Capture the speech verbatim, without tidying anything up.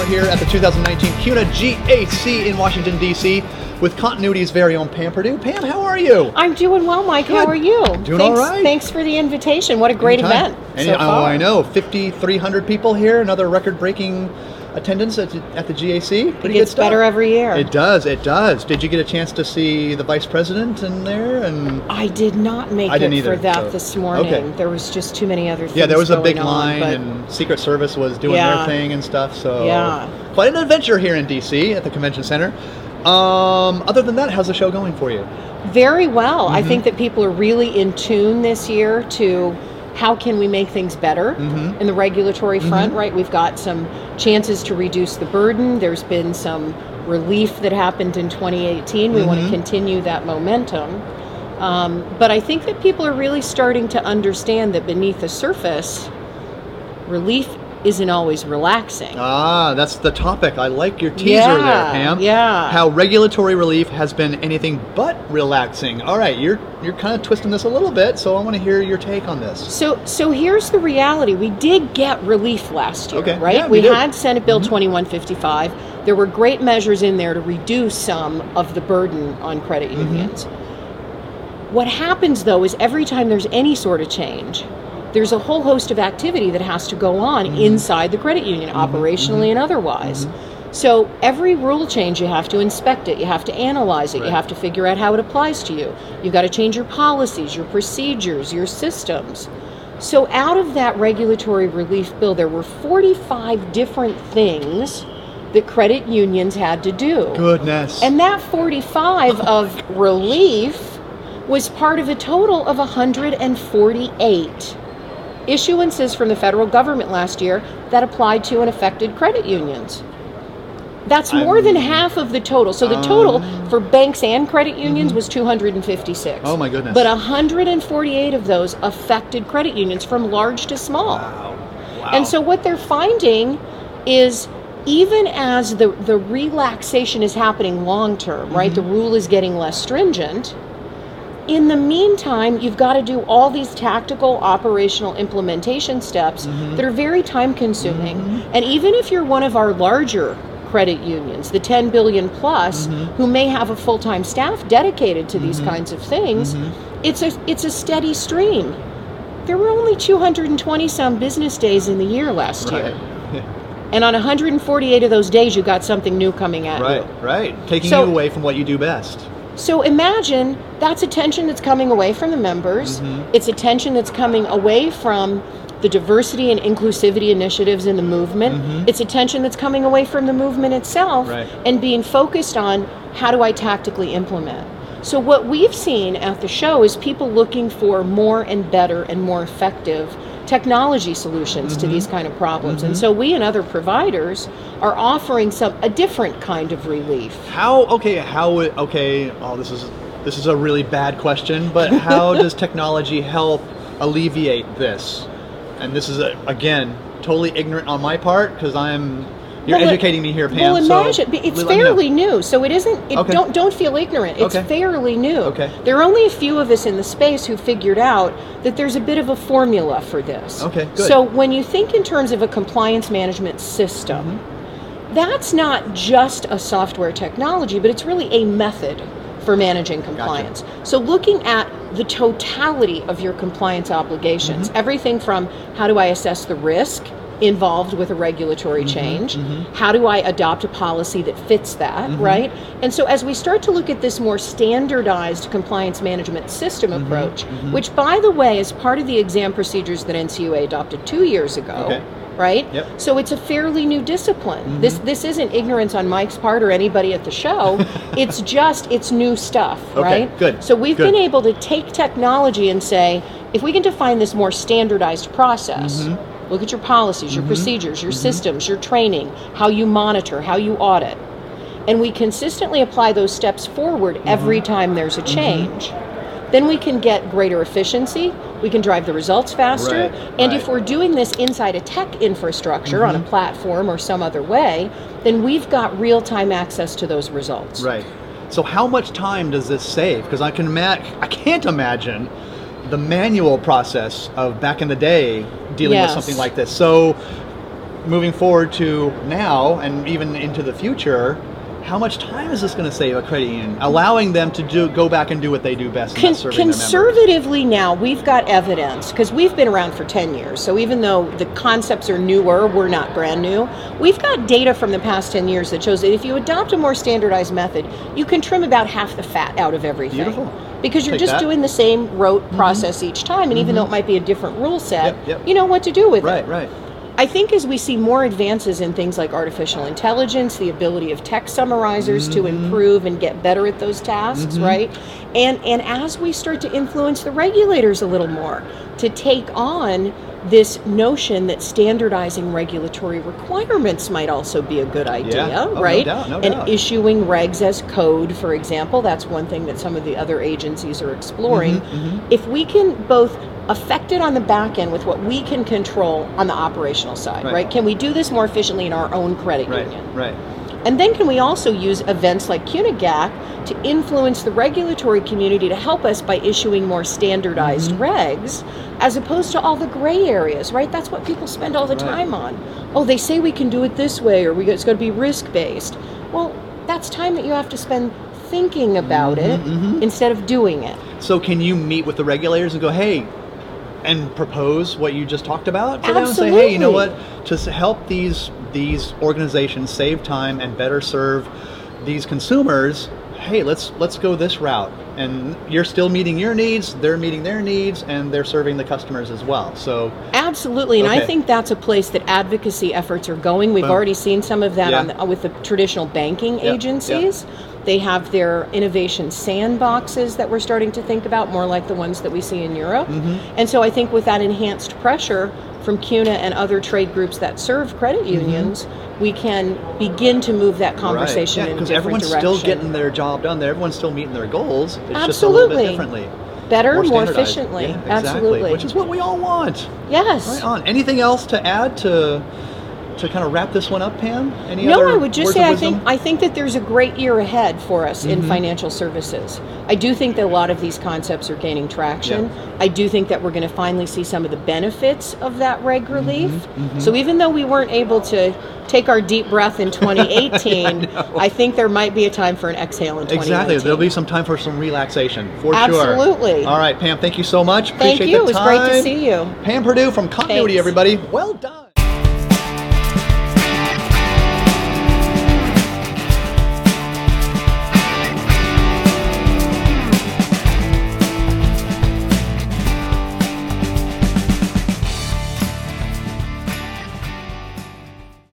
We're here at the two thousand nineteen CUNA G A C in Washington, D C with Continuity's very own Pam Perdue. Pam, how are you? I'm doing well, Mike. Good. How are you? Doing thanks, all right. Thanks for the invitation. What a great Anytime. event Any, so oh, far. I know. fifty-three hundred people here, another record-breaking attendance at, at the G A C. It Pretty gets good stuff. better every year. It does, it does. Did you get a chance to see the Vice President in there? And I did not make I didn't it either, for that so- this morning. okay. There was just too many other things Yeah, there was a going big on, line, but and Secret Service was doing Yeah. their thing and stuff. So Yeah. quite an adventure here in D C at the Convention Center. Um, other than that, how's the show going for you? very well. I Mhm. think that people are really in tune this year to how can we make things better Mhm. in the regulatory front, Mhm. right? We've got some chances to reduce the burden. There's been some relief that happened in twenty eighteen. We want to Mhm. continue that momentum. Um, but I think that people are really starting to understand that beneath the surface, relief isn't always relaxing. Ah, that's the topic. I like your teaser Yeah, there, Pam. yeah. How regulatory relief has been anything but relaxing. All right, you're you're kind of twisting this a little bit, so I want to hear your take on this. So, so here's the reality. We did get relief last year, Okay. right? Yeah, we we did. had Senate Bill Mhm. twenty-one fifty-five. There were great measures in there to reduce some of the burden on credit Mhm. unions. What happens, though, is every time there's any sort of change, there's a whole host of activity that has to go on Mhm. inside the credit union, Mhm. operationally Mhm. and otherwise. Mhm. So every rule change, you have to inspect it, you have to analyze it, Right. you have to figure out how it applies to you. You've got to change your policies, your procedures, your systems. So out of that regulatory relief bill, there were forty-five different things that credit unions had to do. Goodness. And that forty-five of relief was part of a total of one hundred forty-eight issuances from the federal government last year that applied to and affected credit unions. That's more than I'm- half of the total. So the total Um, for banks and credit unions Mhm. was two hundred fifty-six. Oh my goodness. But one hundred forty-eight of those affected credit unions from large to small. Wow. Wow. And so what they're finding is even as the, the relaxation is happening long term, right? Mhm. The rule is getting less stringent. In the meantime, you've got to do all these tactical operational implementation steps Mhm. that are very time consuming. Mhm. And even if you're one of our larger credit unions, the ten billion plus, Mhm. who may have a full-time staff dedicated to these Mhm. kinds of things, Mhm. it's a it's a steady stream. There were only two hundred twenty some business days in the year last Right. year. And on one hundred forty-eight of those days, you got something new coming at Right, you. right. Taking So- you away from what you do best. So imagine that's attention that's coming away from the members. Mhm. It's attention that's coming away from the diversity and inclusivity initiatives in the movement. Mhm. It's attention that's coming away from the movement itself Right. and being focused on how do I tactically implement. So what we've seen at the show is people looking for more and better and more effective technology solutions to Mhm. these kind of problems. And Mhm. so we and other providers are offering some a different kind of relief. How okay? How it- okay? Oh, this is this is a really bad question. But how does technology help alleviate this? And this is a, again totally ignorant on my part because I'm. You're Well, it- educating me here, Pam. Well, imagine so it's let me know. fairly new, so it isn't. It, Okay. Don't don't feel ignorant. It's Okay. fairly new. Okay. There are only a few of us in the space who figured out that there's a bit of a formula for this. Okay, good. So when you think in terms of a compliance management system, Mm-hmm. that's not just a software technology, but it's really a method for managing compliance. So looking at the totality of your compliance obligations, Mm-hmm. everything from how do I assess the risk involved with a regulatory change, mhm. how do I adopt a policy that fits that, Mhm. right? And so as we start to look at this more standardized compliance management system Mhm, approach, mhm. which by the way is part of the exam procedures that N C U A adopted two years ago, Okay. right? Yep. So it's a fairly new discipline. Mhm. This this isn't ignorance on Mike's part or anybody at the show. It's just it's new stuff, Okay, right? good, So we've good. been able to take technology and say, if we can define this more standardized process, Mhm. look at your policies, your Mhm. procedures, your Mhm. systems, your training, how you monitor, how you audit, and we consistently apply those steps forward every time there's a change, then we can get greater efficiency, we can drive the results faster, Right, and right. if we're doing this inside a tech infrastructure on a Mhm. platform or some other way, then we've got real-time access to those results. Right. So how much time does this save? Because I can ima- I can't imagine the manual process of back in the day dealing with Yes. something like this. So moving forward to now and even into the future, how much time is this going to save a credit union, allowing them to do go back and do what they do best? Con- and serving their members? Conservatively now, we've got evidence, because we've been around for ten years, so even though the concepts are newer, we're not brand new. We've got data from the past ten years that shows that if you adopt a more standardized method, you can trim about half the fat out of everything. Beautiful. Because you're Take just that. doing the same rote process each time, and Mm-hmm. even though it might be a different rule set, Yep, yep. you know what to do with Right, it. right. I think as we see more advances in things like artificial intelligence, the ability of text summarizers to Mm-hmm. improve and get better at those tasks, right? And and as we start to influence the regulators a little more to take on this notion that standardizing regulatory requirements might also be a good idea, Yeah. Oh, no right? doubt, no and doubt. issuing regs as code, for example, that's one thing that some of the other agencies are exploring. Mm-hmm, If we can both affect it on the back end with what we can control on the operational side, Right. right? Can we do this more efficiently in our own credit Right, union? right. And then can we also use events like C U N A G A C to influence the regulatory community to help us by issuing more standardized Mm-hmm. regs, as opposed to all the gray areas, right? That's what people spend all the Right. time on. Oh, they say we can do it this way, or we, it's going to be risk-based. Well, that's time that you have to spend thinking about it mhm. instead of doing it. So can you meet with the regulators and go, hey, and propose what you just talked about to them and say, hey, you know what, to s- help these these organizations save time and better serve these consumers, hey, let's let's go this route. And you're still meeting your needs, they're meeting their needs, and they're serving the customers as well. So Absolutely, and I Okay. think that's a place that advocacy efforts are going. We've Boom. already seen some of that Yeah. on the, with the traditional banking Yep, agencies. They have their innovation sandboxes that we're starting to think about, more like the ones that we see in Europe. Mm-hmm. And so I think with that enhanced pressure from C U N A and other trade groups that serve credit unions, we can begin to move that conversation right. yeah, in a because different everyone's direction. still getting their job done. Everyone's still meeting their goals. It's just a little bit Absolutely. differently. Better, more, standardized. efficiently. Yeah, exactly. Absolutely. Which is what we all want. Yes. Right on. Anything else to add to to kind of wrap this one up, Pam? Any No, other I would just words say of I wisdom? think I think that there's a great year ahead for us in Mhm. financial services. I do think that a lot of these concepts are gaining traction. I do think that we're going to finally see some of the benefits of that reg relief. mhm. So even though we weren't able to take our deep breath in twenty eighteen, I, think there might be a time for an exhale in twenty nineteen. Exactly. There'll be some time for some relaxation, for sure. Absolutely. All right, Pam, thank you so much. Thank Appreciate you. the It was great to time. see you. Pam Purdue from Continuity, Thanks. everybody. Well done.